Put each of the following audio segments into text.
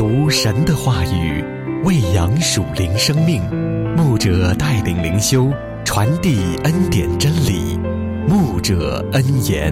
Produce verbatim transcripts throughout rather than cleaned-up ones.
读神的话语，喂养属灵生命。牧者带领灵修，传递恩典真理。牧者恩言。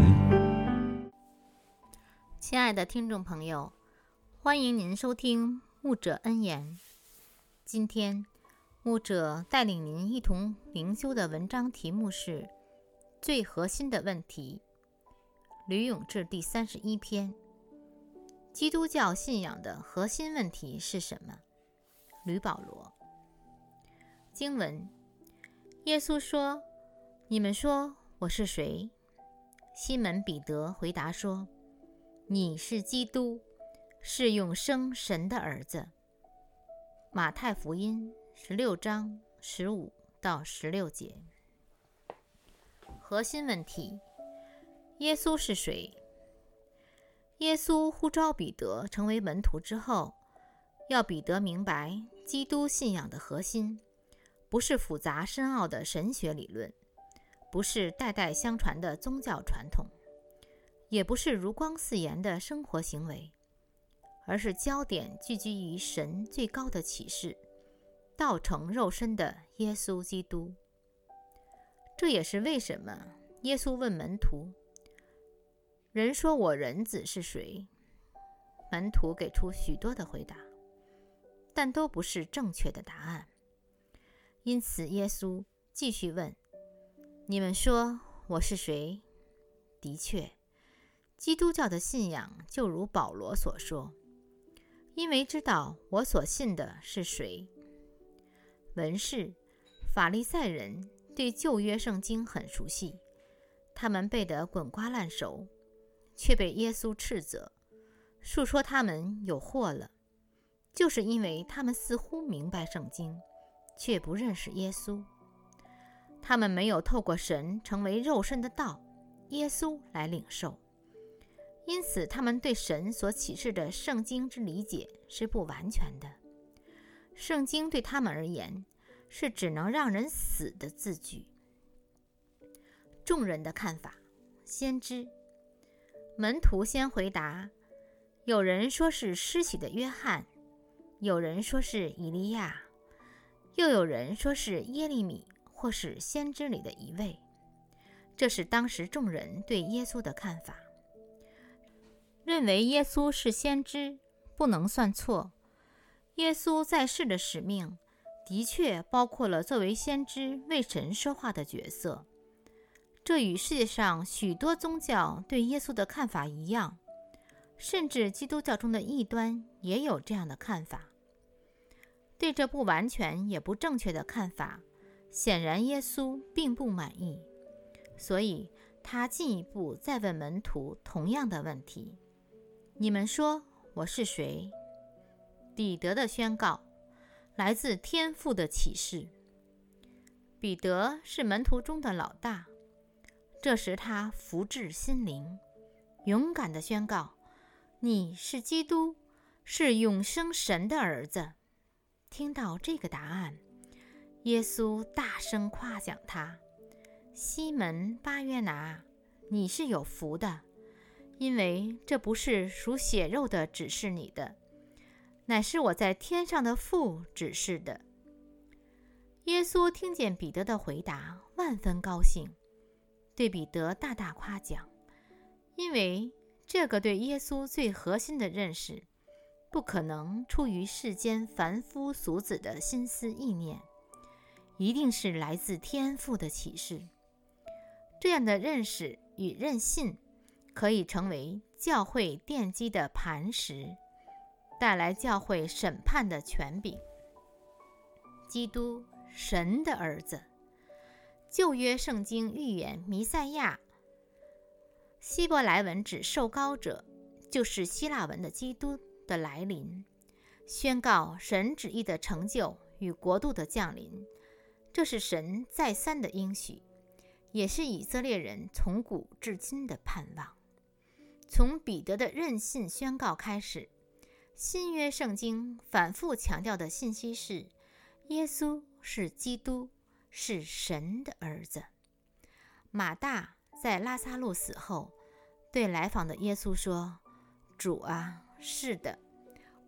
亲爱的听众朋友，欢迎您收听牧者恩言。今天牧者带领您一同灵修的文章题目是最核心的问题，吕永志第三十一篇。基督教信仰的核心问题是什么？吕保罗。经文：耶稣说：“你们说我是谁？”西门彼得回答说：“你是基督，是永生神的儿子。”马太福音十六章十五到十六节。核心问题：耶稣是谁？耶稣呼召彼得成为门徒之后，要彼得明白基督信仰的核心，不是复杂深奥的神学理论，不是代代相传的宗教传统，也不是如光似盐的生活行为，而是焦点聚集于神最高的启示，道成肉身的耶稣基督。这也是为什么耶稣问门徒：“人说我人子是谁？”门徒给出许多的回答，但都不是正确的答案。因此耶稣继续问：“你们说我是谁？”的确，基督教的信仰就如保罗所说：“因为知道我所信的是谁。”文士、法利赛人对旧约圣经很熟悉，他们背得滚瓜烂熟，却被耶稣斥责，述说他们有祸了，就是因为他们似乎明白圣经，却不认识耶稣。他们没有透过神成为肉身的道耶稣来领受，因此他们对神所启示的圣经之理解是不完全的。圣经对他们而言是只能让人死的字句。众人的看法：先知。门徒先回答：有人说是施洗的约翰，有人说是以利亚，又有人说是耶利米或是先知里的一位。这是当时众人对耶稣的看法。认为耶稣是先知不能算错。耶稣在世的使命的确包括了作为先知为神说话的角色，这与世界上许多宗教对耶稣的看法一样，甚至基督教中的异端也有这样的看法。对这不完全也不正确的看法，显然耶稣并不满意，所以他进一步再问门徒同样的问题：你们说我是谁？彼得的宣告来自天父的启示。彼得是门徒中的老大，这时他福至心灵，勇敢地宣告：你是基督，是永生神的儿子。听到这个答案，耶稣大声夸奖他：西门巴约拿，你是有福的，因为这不是属血肉的指示你的，乃是我在天上的父指示的。耶稣听见彼得的回答，万分高兴，对彼得大大夸奖，因为这个对耶稣最核心的认识，不可能出于世间凡夫俗子的心思意念，一定是来自天父的启示。这样的认识与认信，可以成为教会奠基的磐石，带来教会审判的权柄。基督，神的儿子。旧约圣经预言弥赛亚，希伯来文指受膏者，就是希腊文的基督的来临，宣告神旨意的成就与国度的降临。这是神再三的应许，也是以色列人从古至今的盼望。从彼得的任信宣告开始，新约圣经反复强调的信息是：耶稣是基督，是神的儿子。马大在拉撒路死后，对来访的耶稣说：“主啊，是的，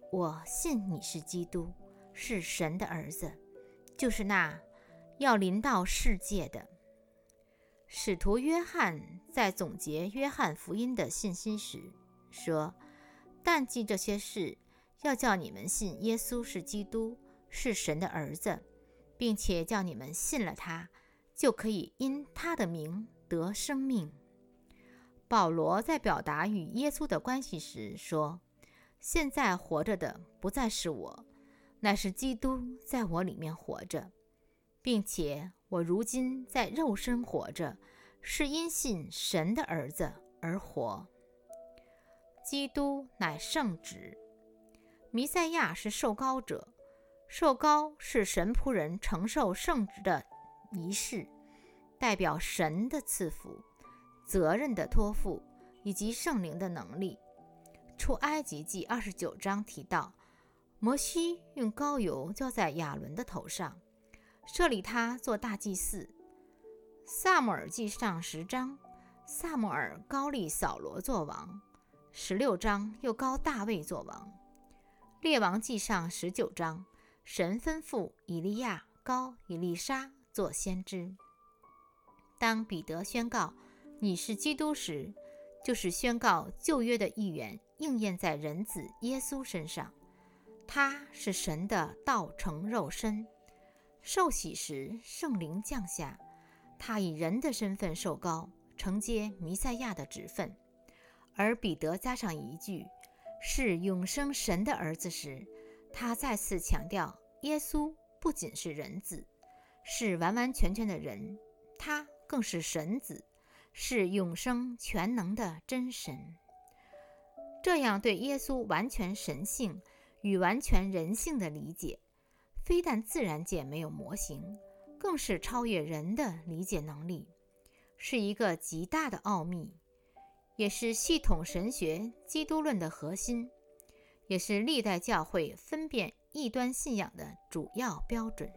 我信你是基督，是神的儿子，就是那要临到世界的。使徒约翰在总结约翰福音的信息时说，但记这些事，要叫你们信耶稣是基督，是神的儿子，并且叫你们信了他，就可以因他的名得生命。保罗在表达与耶稣的关系时说，现在活着的不再是我，乃是基督在我里面活着，并且我如今在肉身活着，是因信神的儿子而活。基督乃圣职，弥赛亚是受膏者，受膏是神仆人承受圣职的仪式，代表神的赐福、责任的托付以及圣灵的能力。出埃及记二十九章提到，摩西用膏油浇在亚伦的头上，设立他做大祭司。撒母耳记上十章，撒母耳膏立扫罗作王，十六章又膏大卫作王。列王记上十九章，神吩咐以利亚膏以利沙做先知。当彼得宣告你是基督时，就是宣告旧约的预言应验在人子耶稣身上。他是神的道成肉身，受洗时圣灵降下，他以人的身份受膏，承接弥赛亚的职分。而彼得加上一句是永生神的儿子时，他再次强调耶稣不仅是人子，是完完全全的人，他更是神子，是永生全能的真神。这样对耶稣完全神性与完全人性的理解，非但自然界没有模型，更是超越人的理解能力，是一个极大的奥秘，也是系统神学基督论的核心，也是历代教会分辨异端信仰的主要标准。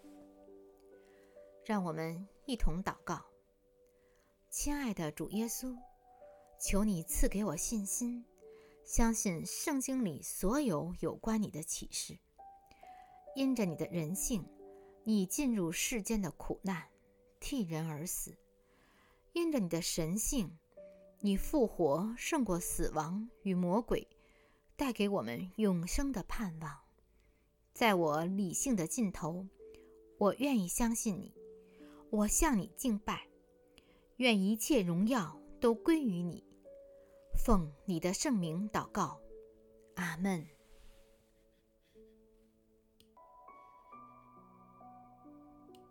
让我们一同祷告。亲爱的主耶稣，求你赐给我信心，相信圣经里所有有关你的启示。因着你的人性，你进入世间的苦难，替人而死；因着你的神性，你复活胜过死亡与魔鬼，带给我们永生的盼望。在我理性的尽头，我愿意相信你，我向你敬拜，愿一切荣耀都归于你。奉你的圣名祷告，阿们。